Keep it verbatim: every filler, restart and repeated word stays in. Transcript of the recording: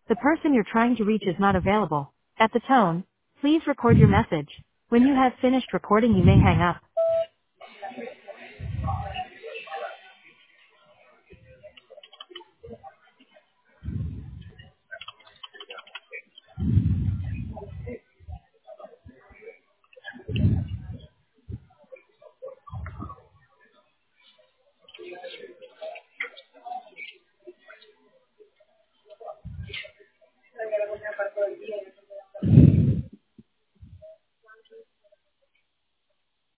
The person you're trying to reach is not available. At the tone, please record your message. When you have finished recording, you may hang up.